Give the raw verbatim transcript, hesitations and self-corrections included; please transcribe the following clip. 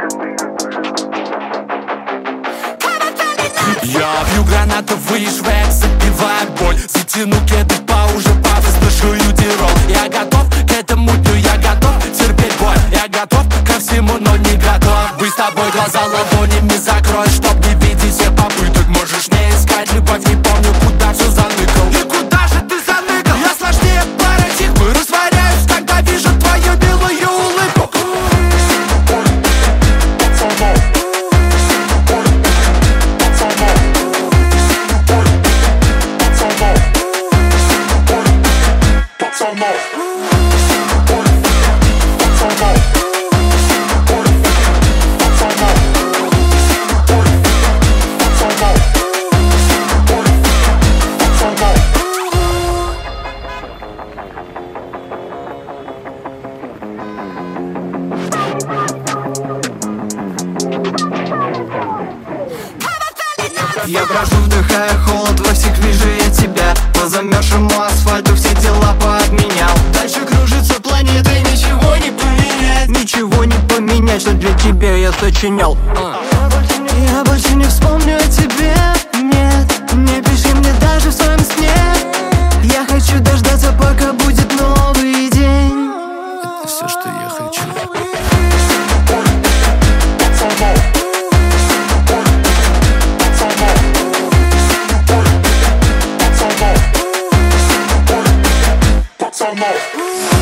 Я бью гранатовый швек, забивая боль. Затяну кеды по уже повыслушаю дирол. Я готов к этому дню, я готов терпеть боль. Я готов ко всему, но не готов быть с тобой глаза ладонями закрой, чтоб не видеть все попыток. Можешь не искать любовь, не помню, куда все заныкал. И куда же ты заныкал? Я сложнее парадигмы, растворяюсь, когда вижу твою белую улыбку. Я брожу, вдыхая холод, во всех вижу я тебя. По замерзшему асфальту все дела поотменял. Дальше кружится планета и ничего не поменять. Ничего не поменять, что для тебя я сочинял. Я больше не вспомню о тебе, нет. Не пиши мне даже в своем сне. Я хочу дождаться, пока будет новый день. Это все, что я хочу. Some more.